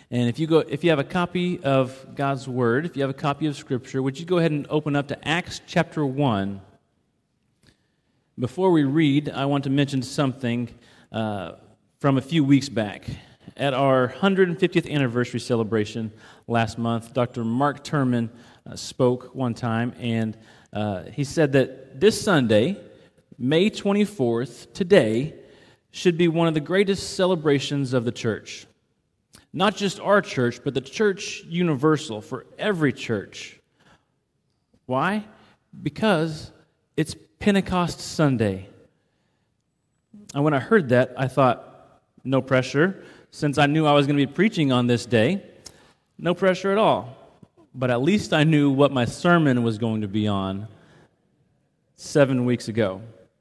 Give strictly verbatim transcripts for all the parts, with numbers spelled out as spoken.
And if you go, if you have a copy of God's Word, if you have a copy of Scripture, would you go ahead and open up to Acts chapter one? Before we read, I want to mention something uh, from a few weeks back. At our one hundred fiftieth anniversary celebration last month, Doctor Mark Turman uh, spoke one time, and uh, he said that this Sunday, May twenty-fourth, today, should be one of the greatest celebrations of the church. Not just our church, but the church universal, for every church. Why? Because it's Pentecost Sunday. And when I heard that, I thought, no pressure, since I knew I was going to be preaching on this day. No pressure at all. But at least I knew what my sermon was going to be on seven weeks ago.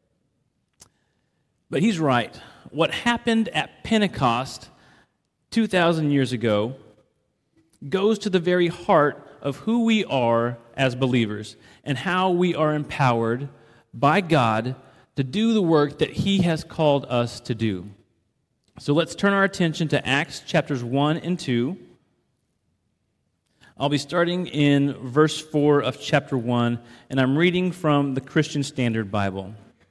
But he's right. What happened at Pentecost two thousand years ago goes to the very heart of who we are as believers and how we are empowered by God to do the work that He has called us to do. So let's turn our attention to Acts chapters one and two. I'll be starting in verse four of chapter one, and I'm reading from the Christian Standard Bible.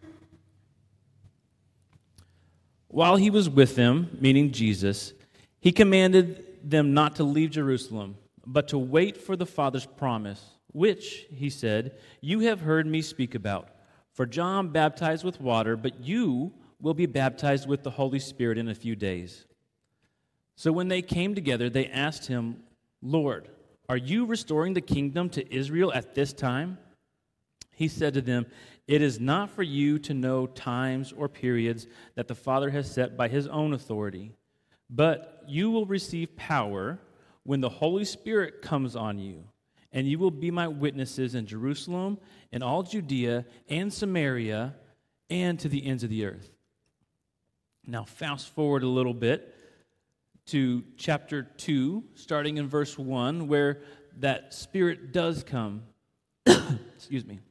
While he was with them, meaning Jesus, he commanded them not to leave Jerusalem, but to wait for the Father's promise, which, he said, you have heard me speak about. For John baptized with water, but you will be baptized with the Holy Spirit in a few days. So when they came together, they asked him, Lord, are you restoring the kingdom to Israel at this time? He said to them, it is not for you to know times or periods that the Father has set by his own authority, but you will receive power when the Holy Spirit comes on you, and you will be my witnesses in Jerusalem, in all Judea and Samaria, and to the ends of the earth. Now, fast forward a little bit to chapter two, starting in verse one, where that Spirit does come. Excuse me.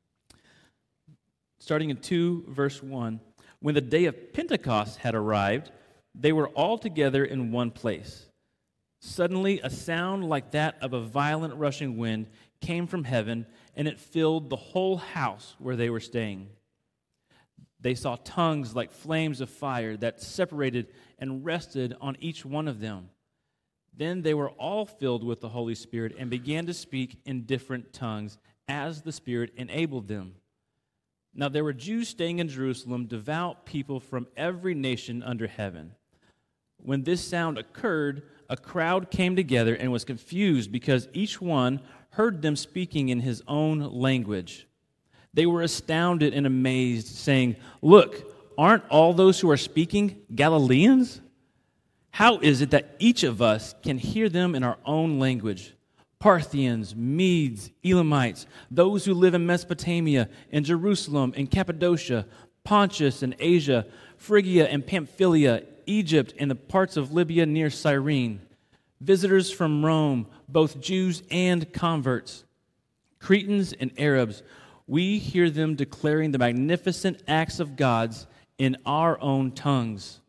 Starting in two, verse one, when the day of Pentecost had arrived, they were all together in one place. Suddenly, a sound like that of a violent rushing wind came from heaven, and it filled the whole house where they were staying. They saw tongues like flames of fire that separated and rested on each one of them. Then they were all filled with the Holy Spirit and began to speak in different tongues as the Spirit enabled them. Now there were Jews staying in Jerusalem, devout people from every nation under heaven. When this sound occurred, a crowd came together and was confused because each one heard them speaking in his own language. They were astounded and amazed, saying, look, aren't all those who are speaking Galileans? How is it that each of us can hear them in our own language? Parthians, Medes, Elamites, those who live in Mesopotamia, in Jerusalem, in Cappadocia, Pontus and Asia, Phrygia and Pamphylia, Egypt, and the parts of Libya near Cyrene, visitors from Rome, both Jews and converts, Cretans and Arabs, we hear them declaring the magnificent acts of God's in our own tongues.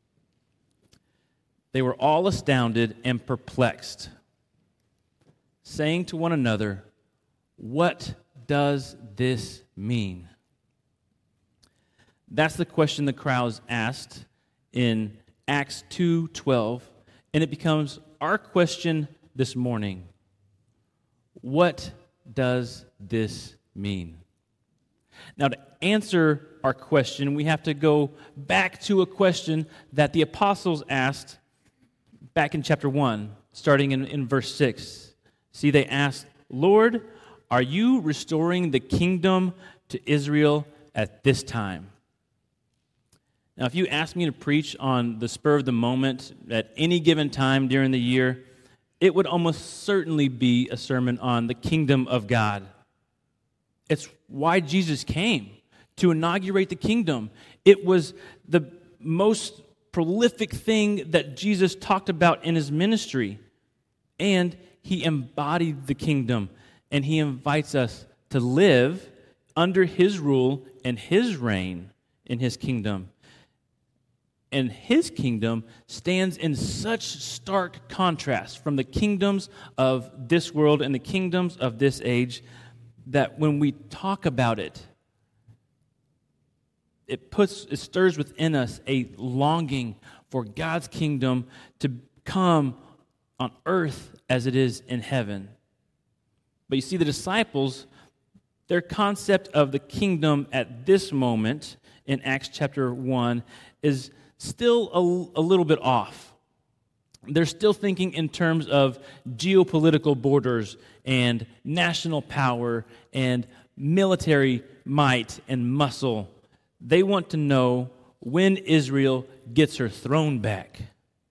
They were all astounded and perplexed, saying to one another, what does this mean? That's the question the crowds asked in Acts two twelve, and it becomes our question this morning. What does this mean? Now, to answer our question, we have to go back to a question that the apostles asked back in chapter one, starting in, in verse six. See, they asked, Lord, are you restoring the kingdom to Israel at this time? Now, if you ask me to preach on the spur of the moment at any given time during the year, it would almost certainly be a sermon on the kingdom of God. It's why Jesus came, to inaugurate the kingdom. It was the most prolific thing that Jesus talked about in his ministry. And he embodied the kingdom, and he invites us to live under his rule and his reign in his kingdom. And his kingdom stands in such stark contrast from the kingdoms of this world and the kingdoms of this age that when we talk about it, it puts, it stirs within us a longing for God's kingdom to come on earth as it is in heaven. But you see, the disciples, their concept of the kingdom at this moment in Acts chapter one is still a, a little bit off. They're still thinking in terms of geopolitical borders and national power and military might and muscle. They want to know when Israel gets her throne back.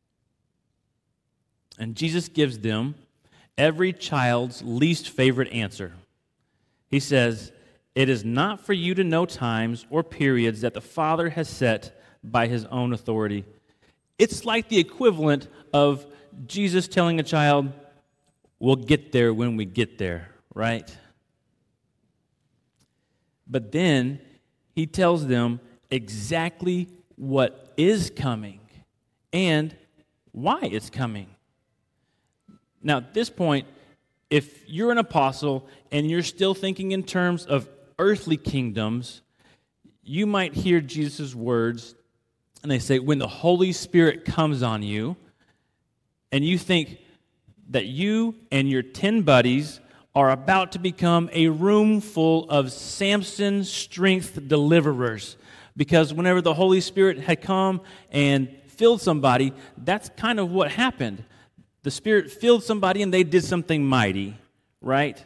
And Jesus gives them every child's least favorite answer. He says, "It is not for you to know times or periods that the Father has set by his own authority." It's like the equivalent of Jesus telling a child, "We'll get there when we get there," right? But then he tells them exactly what is coming and why it's coming. Now, at this point, if you're an apostle and you're still thinking in terms of earthly kingdoms, you might hear Jesus' words, and they say, when the Holy Spirit comes on you, and you think that you and your ten buddies are about to become a room full of Samson strength deliverers. Because whenever the Holy Spirit had come and filled somebody, that's kind of what happened. The Spirit filled somebody and they did something mighty, right?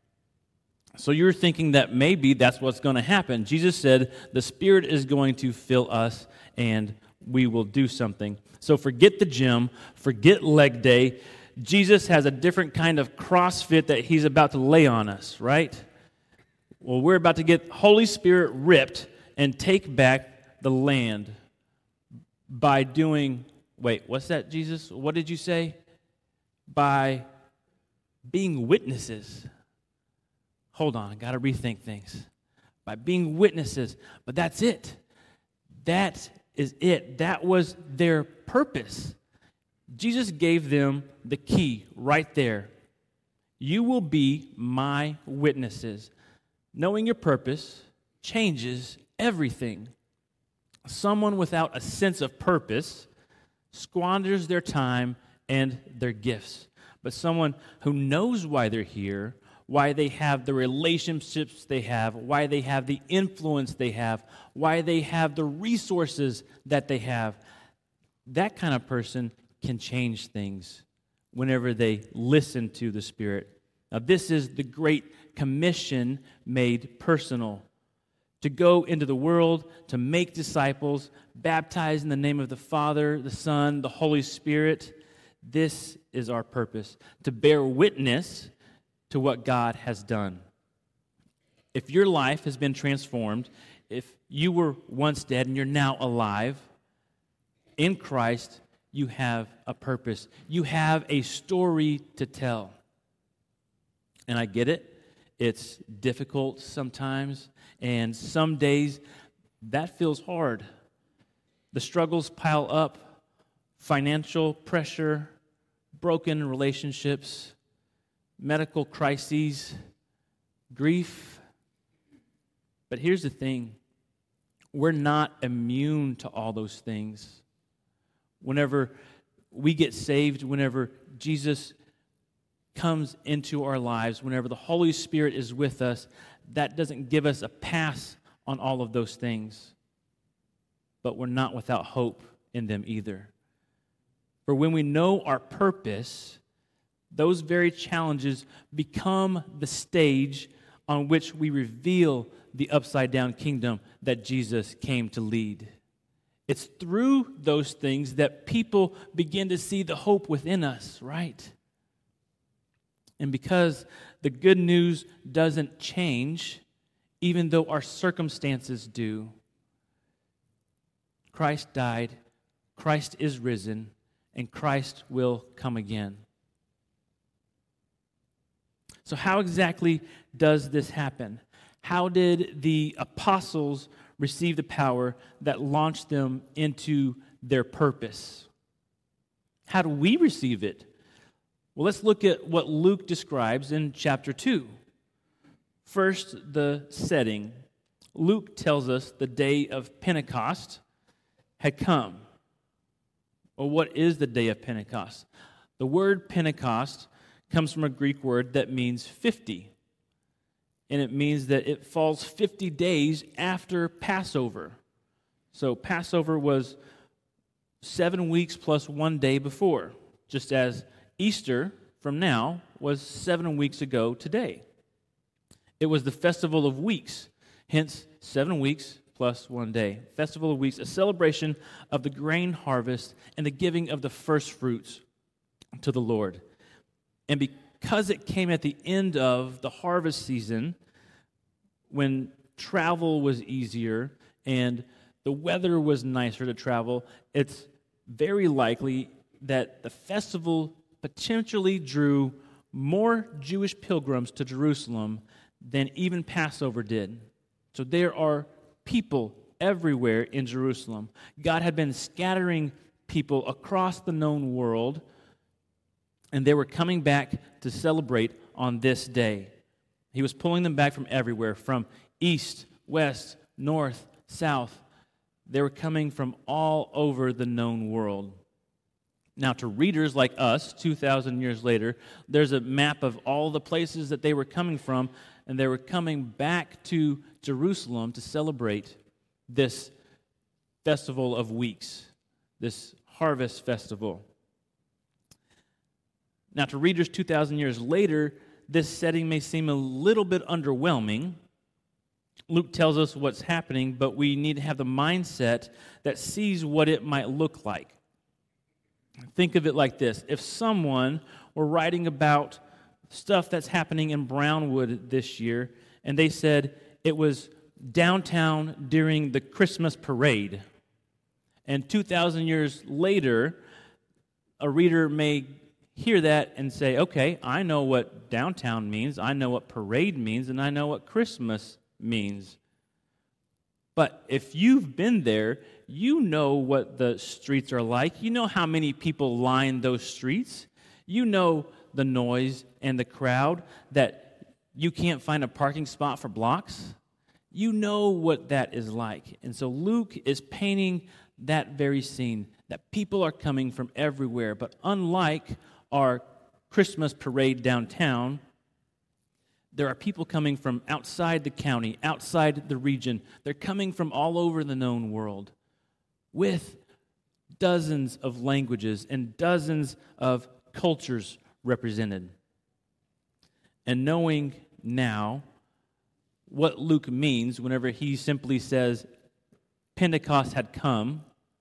So you're thinking that maybe that's what's going to happen. Jesus said the Spirit is going to fill us and we will do something. So forget the gym, forget leg day. Jesus has a different kind of CrossFit that he's about to lay on us, right? Well, we're about to get Holy Spirit ripped and take back the land by doing, wait, what's that, Jesus? What did you say? By being witnesses. Hold on, I got to rethink things. By being witnesses. But that's it. That is it. That was their purpose. Jesus gave them the key right there. You will be my witnesses. Knowing your purpose changes everything. Someone without a sense of purpose squanders their time and their gifts. But someone who knows why they're here, why they have the relationships they have, why they have the influence they have, why they have the resources that they have, that kind of person can change things whenever they listen to the Spirit. Now, this is the Great Commission made personal. To go into the world, to make disciples, baptize in the name of the Father, the Son, the Holy Spirit. This is our purpose, to bear witness to what God has done. If your life has been transformed, if you were once dead and you're now alive, in Christ, you have a purpose. You have a story to tell. And I get it. It's difficult sometimes, and some days that feels hard. The struggles pile up, financial pressure, broken relationships, medical crises, grief. But here's the thing. We're not immune to all those things. Whenever we get saved, whenever Jesus comes into our lives, whenever the Holy Spirit is with us, that doesn't give us a pass on all of those things. But we're not without hope in them either. For when we know our purpose, those very challenges become the stage on which we reveal the upside-down kingdom that Jesus came to lead. It's through those things that people begin to see the hope within us, right? And because the good news doesn't change, even though our circumstances do, Christ died, Christ is risen, and Christ will come again. So how exactly does this happen? How did the apostles receive the power that launched them into their purpose. How do we receive it? Well, let's look at what Luke describes in chapter two. First, the setting. Luke tells us the day of Pentecost had come. Well, what is the day of Pentecost? The word Pentecost comes from a Greek word that means fifty. And it means that it falls fifty days after Passover. So Passover was seven weeks plus one day before, just as Easter from now was seven weeks ago today. It was the Festival of Weeks, hence seven weeks plus one day. Festival of Weeks, a celebration of the grain harvest and the giving of the first fruits to the Lord. And because it came at the end of the harvest season, when travel was easier and the weather was nicer to travel, it's very likely that the festival potentially drew more Jewish pilgrims to Jerusalem than even Passover did. So there are people everywhere in Jerusalem. God had been scattering people across the known world, and they were coming back to celebrate on this day. He was pulling them back from everywhere, from east, west, north, south. They were coming from all over the known world. Now, to readers like us, two thousand years later, there's a map of all the places that they were coming from, and they were coming back to Jerusalem to celebrate this festival of weeks, this harvest festival. Now, to readers two thousand years later, this setting may seem a little bit underwhelming. Luke tells us what's happening, but we need to have the mindset that sees what it might look like. Think of it like this. If someone were writing about stuff that's happening in Brownwood this year, and they said it was downtown during the Christmas parade, and two thousand years later, a reader may hear that and say, okay, I know what downtown means, I know what parade means, and I know what Christmas means. But if you've been there, you know what the streets are like. You know how many people line those streets. You know the noise and the crowd, that you can't find a parking spot for blocks. You know what that is like. And so Luke is painting that very scene, that people are coming from everywhere. But unlike our Christmas parade downtown, there are people coming from outside the county, outside the region. They're coming from all over the known world with dozens of languages and dozens of cultures represented. And knowing now what Luke means whenever he simply says Pentecost had come,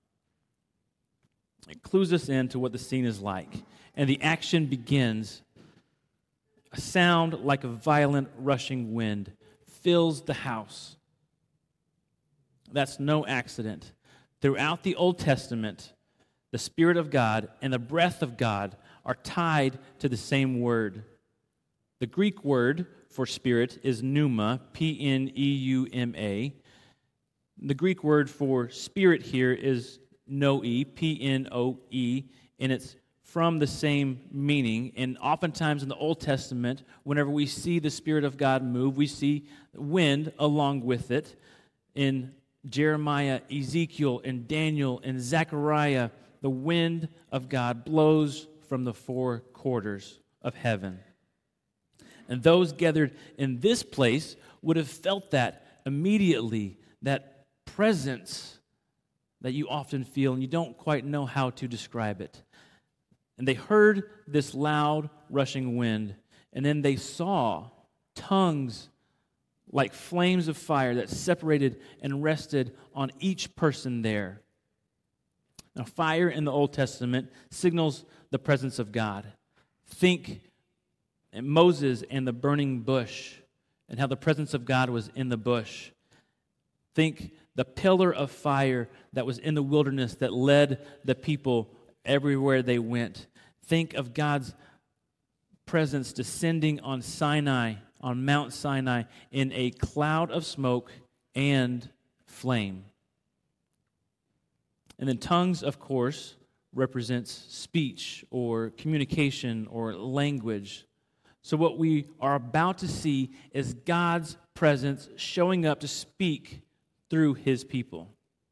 it clues us into what the scene is like. And the action begins. A sound like a violent rushing wind fills the house. That's no accident. Throughout the Old Testament, the Spirit of God and the breath of God are tied to the same word. The Greek word for spirit is pneuma, P N E U M A. The Greek word for spirit here is noe, P N O E, and it's from the same meaning. And oftentimes in the Old Testament, whenever we see the Spirit of God move, we see wind along with it. In Jeremiah, Ezekiel, and Daniel, and Zechariah, the wind of God blows from the four quarters of heaven. And those gathered in this place would have felt that immediately, that presence that you often feel, and you don't quite know how to describe it. And they heard this loud, rushing wind, and then they saw tongues like flames of fire that separated and rested on each person there. Now, fire in the Old Testament signals the presence of God. Think Moses and the burning bush and how the presence of God was in the bush. Think the pillar of fire that was in the wilderness that led the people everywhere they went. Think of God's presence descending on Sinai, on Mount Sinai, in a cloud of smoke and flame. And then tongues, of course, represents speech or communication or language. So what we are about to see is God's presence showing up to speak through his people.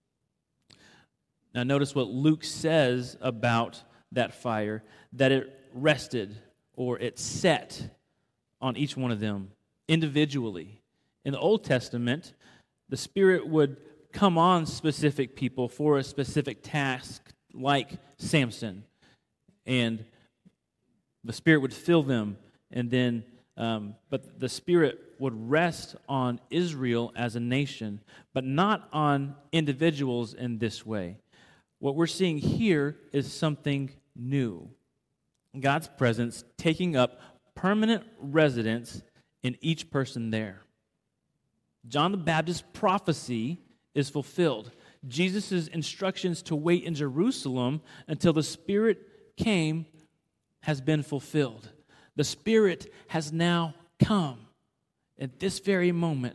Now notice what Luke says about that fire, that it rested or it set on each one of them individually. In the Old Testament, the Spirit would come on specific people for a specific task, like Samson, and the Spirit would fill them, and then, um, but the Spirit would rest on Israel as a nation, but not on individuals in this way. What we're seeing here is something new. God's presence taking up permanent residence in each person there. John the Baptist's prophecy is fulfilled. Jesus' instructions to wait in Jerusalem until the Spirit came has been fulfilled. The Spirit has now come at this very moment.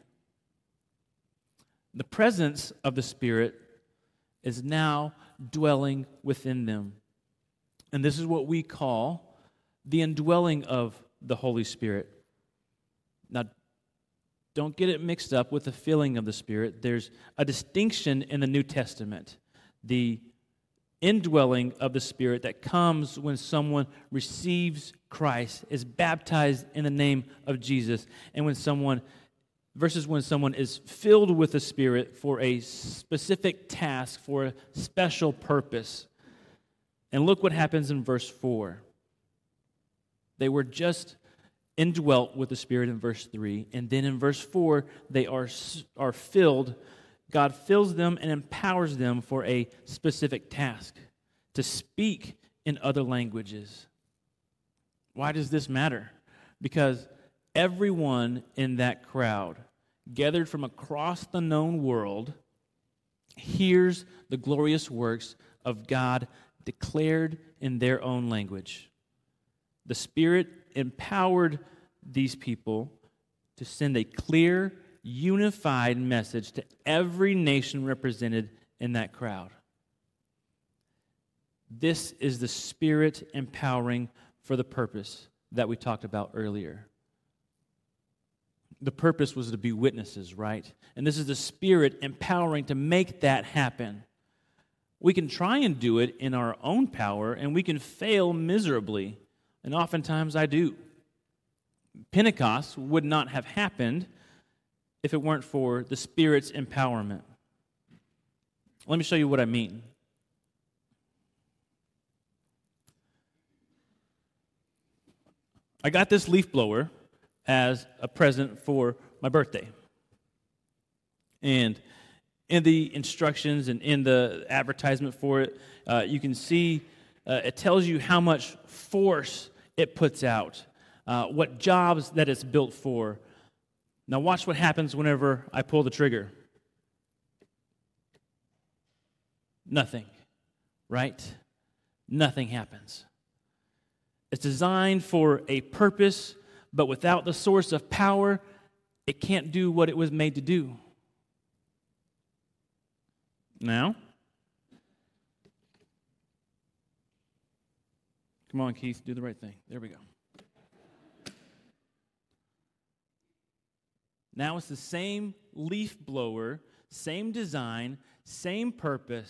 The presence of the Spirit is now dwelling within them. And this is what we call the indwelling of the Holy Spirit. Now, don't get it mixed up with the filling of the Spirit. There's a distinction in the New Testament. The indwelling of the Spirit that comes when someone receives Christ, is baptized in the name of Jesus, and when someone, versus when someone is filled with the Spirit for a specific task, for a special purpose. And look what happens in verse four. They were just indwelt with the Spirit in verse three, and then in verse four, they are, are filled. God fills them and empowers them for a specific task, to speak in other languages. Why does this matter? Because everyone in that crowd, gathered from across the known world, hears the glorious works of God declared in their own language. The Spirit empowered these people to send a clear, unified message to every nation represented in that crowd. This is the Spirit empowering for the purpose that we talked about earlier. The purpose was to be witnesses, right? And this is the Spirit empowering to make that happen. We can try and do it in our own power, and we can fail miserably. And oftentimes I do. Pentecost would not have happened if it weren't for the Spirit's empowerment. Let me show you what I mean. I got this leaf blower as a present for my birthday. And in the instructions and in the advertisement for it, uh, you can see uh, it tells you how much force it puts out, uh, what jobs that it's built for. Now watch what happens whenever I pull the trigger. Nothing, right? Nothing happens. It's designed for a purpose, but without the source of power, it can't do what it was made to do. Now, come on, Keith, do the right thing. There we go. Now it's the same leaf blower, same design, same purpose.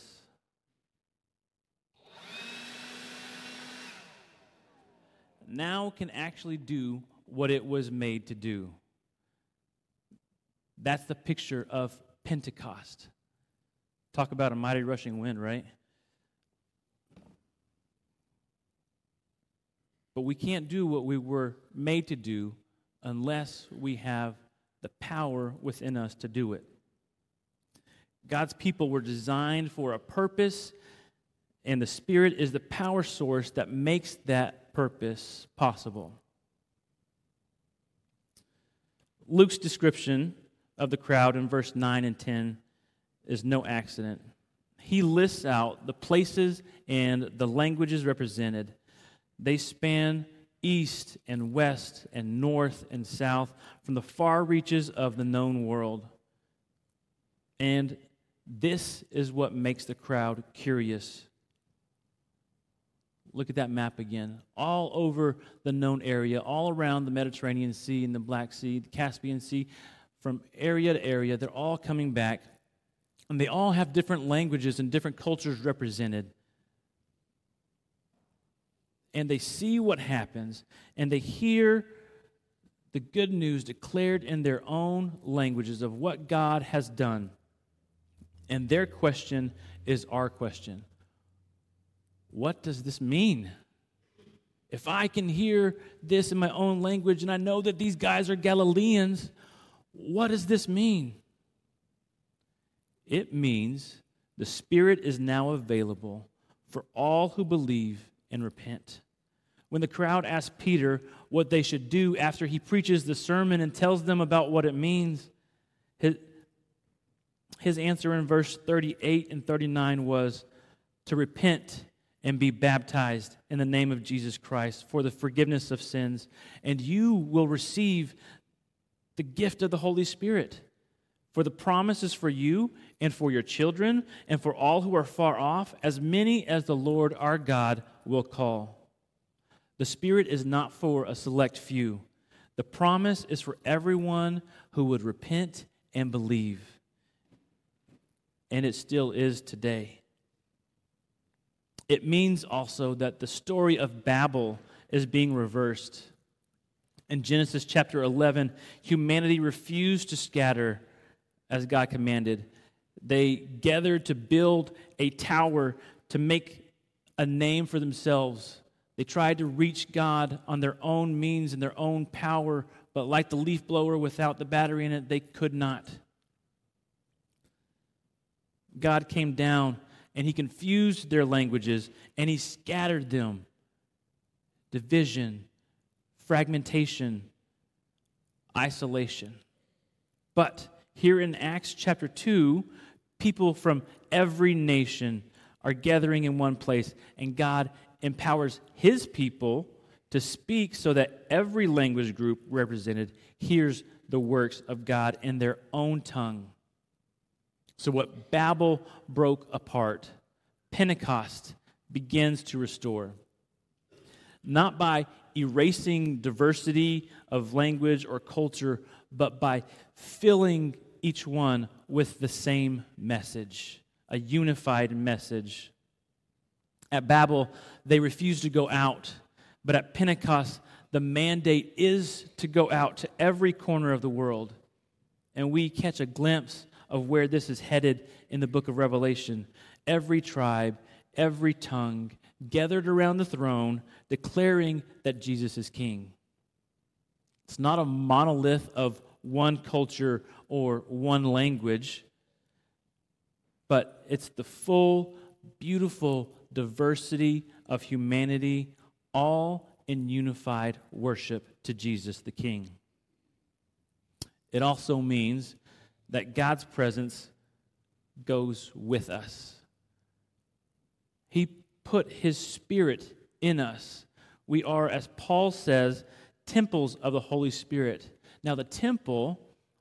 Now can actually do what it was made to do. That's the picture of Pentecost. Talk about a mighty rushing wind, right? But we can't do what we were made to do unless we have the power within us to do it. God's people were designed for a purpose, and the Spirit is the power source that makes that purpose possible. Luke's description of the crowd in verse nine and ten is no accident. He lists out the places and the languages represented. They span east and west and north and south from the far reaches of the known world. And This is what makes the crowd curious. Look at that map again. All over the known area, all around the Mediterranean Sea and the Black Sea, the Caspian Sea, from area to area, they're all coming back. And they all have different languages and different cultures represented. And they see what happens, and they hear the good news declared in their own languages of what God has done. And their question is our question. What does this mean? If I can hear this in my own language, and I know that these guys are Galileans, what does this mean? It means the Spirit is now available for all who believe and repent. When the crowd asked Peter what they should do after he preaches the sermon and tells them about what it means, his, his answer in verse thirty-eight and thirty-nine was to repent and be baptized in the name of Jesus Christ for the forgiveness of sins, and you will receive the gift of the Holy Spirit. For the promise is for you and for your children and for all who are far off, as many as the Lord our God will call. The Spirit is not for a select few. The promise is for everyone who would repent and believe. And it still is today. It means also that the story of Babel is being reversed. In Genesis chapter eleven, humanity refused to scatter as God commanded. They gathered to build a tower to make a name for themselves. They tried to reach God on their own means and their own power, but like the leaf blower without the battery in it, they could not. God came down and he confused their languages and he scattered them. Division, fragmentation, isolation. But here in Acts chapter two, people from every nation are gathering in one place, and God empowers his people to speak so that every language group represented hears the works of God in their own tongue. So what Babel broke apart, Pentecost begins to restore. Not by erasing diversity of language or culture, but by filling each one with the same message, a unified message. At Babel, they refused to go out, but at Pentecost, the mandate is to go out to every corner of the world. And we catch a glimpse of where this is headed in the book of Revelation. Every tribe, every tongue, gathered around the throne, declaring that Jesus is King. It's not a monolith of one culture or one language, but it's the full, beautiful diversity of humanity, all in unified worship to Jesus the King. It also means that God's presence goes with us. He put his Spirit in us. We are, as Paul says, temples of the Holy Spirit. Now, the temple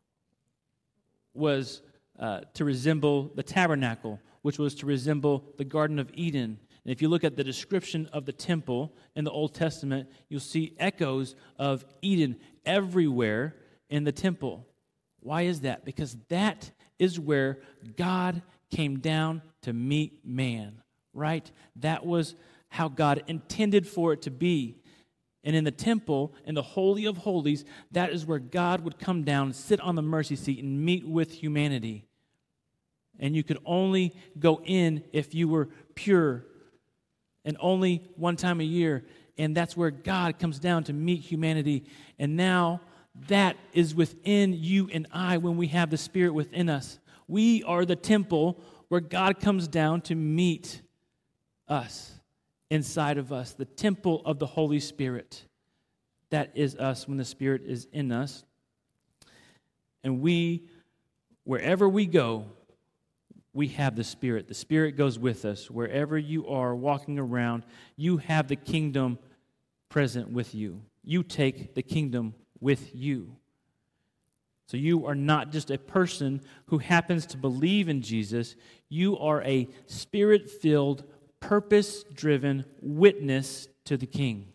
was uh, to resemble the tabernacle, which was to resemble the Garden of Eden. And if you look at the description of the temple in the Old Testament, you'll see echoes of Eden everywhere in the temple. Why is that? Because that is where God came down to meet man, right? That was how God intended for it to be. And in the temple, in the Holy of Holies, that is where God would come down, sit on the mercy seat, and meet with humanity. And you could only go in if you were pure, and only one time a year. And that's where God comes down to meet humanity. And now that is within you and I when we have the Spirit within us. We are the temple where God comes down to meet us, inside of us, the temple of the Holy Spirit. That is us when the Spirit is in us. And we, wherever we go, we have the Spirit. The Spirit goes with us. Wherever you are walking around, you have the kingdom present with you. You take the kingdom with you. So you are not just a person who happens to believe in Jesus. You are a Spirit-filled, purpose-driven witness to the King.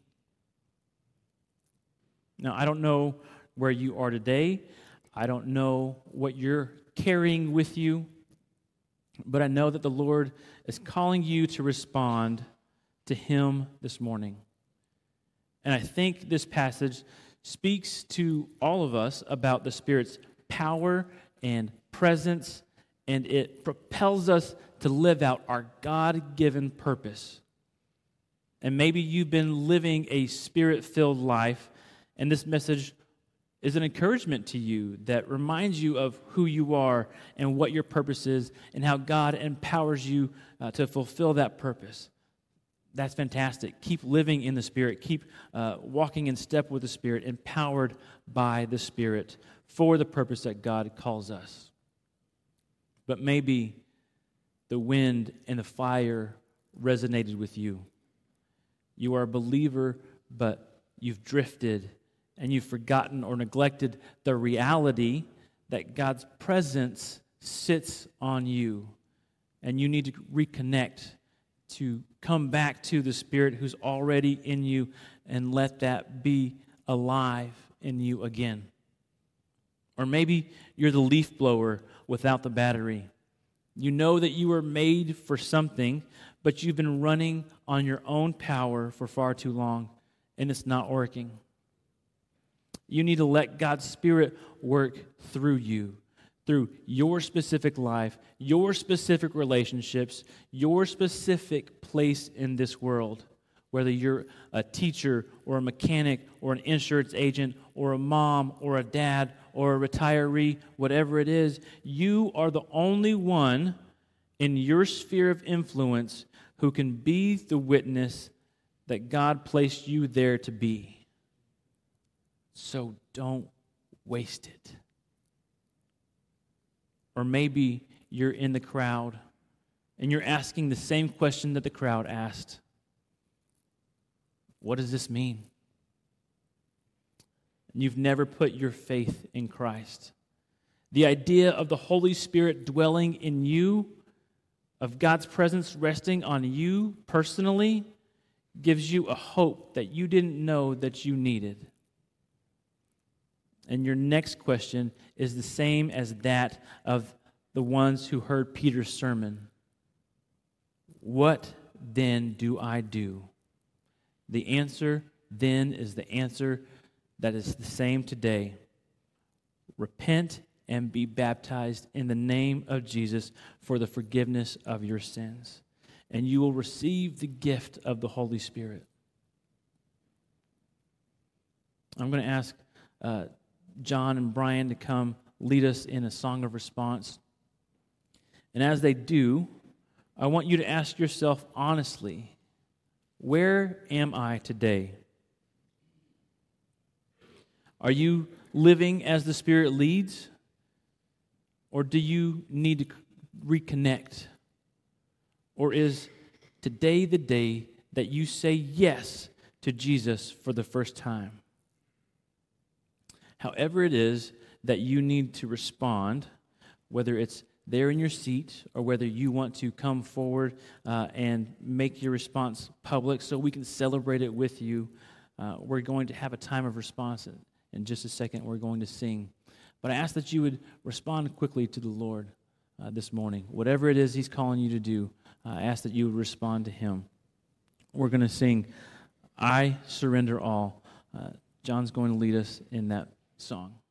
Now, I don't know where you are today. I don't know what you're carrying with you. But I know that the Lord is calling you to respond to Him this morning. And I think this passage speaks to all of us about the Spirit's power and presence, and it propels us to live out our God-given purpose. And maybe you've been living a Spirit-filled life, and this message is an encouragement to you that reminds you of who you are and what your purpose is and how God empowers you uh, to fulfill that purpose. That's fantastic. Keep living in the Spirit. Keep uh, walking in step with the Spirit, empowered by the Spirit for the purpose that God calls us. But maybe the wind and the fire resonated with you. You are a believer, but you've drifted and you've forgotten or neglected the reality that God's presence sits on you. And you need to reconnect, to come back to the Spirit who's already in you and let that be alive in you again. Or maybe you're the leaf blower without the battery. You know that you were made for something, but you've been running on your own power for far too long, and it's not working. You need to let God's Spirit work through you, through your specific life, your specific relationships, your specific place in this world. Whether you're a teacher or a mechanic or an insurance agent or a mom or a dad or a retiree, whatever it is, you are the only one in your sphere of influence who can be the witness that God placed you there to be. So don't waste it. Or maybe you're in the crowd and you're asking the same question that the crowd asked. What does this mean? And you've never put your faith in Christ. The idea of the Holy Spirit dwelling in you, of God's presence resting on you personally, gives you a hope that you didn't know that you needed. And your next question is the same as that of the ones who heard Peter's sermon. What then do I do? The answer then is the answer that is the same today. Repent and be baptized in the name of Jesus for the forgiveness of your sins, and you will receive the gift of the Holy Spirit. I'm going to ask uh, John and Brian to come lead us in a song of response. And as they do, I want you to ask yourself honestly, where am I today? Are you living as the Spirit leads? Or do you need to reconnect? Or is today the day that you say yes to Jesus for the first time? However it is that you need to respond, whether it's there in your seat or whether you want to come forward uh, and make your response public so we can celebrate it with you, uh, we're going to have a time of response. In just a second, we're going to sing. But I ask that you would respond quickly to the Lord uh, this morning. Whatever it is He's calling you to do, uh, I ask that you would respond to Him. We're going to sing, I Surrender All. Uh, John's going to lead us in that song.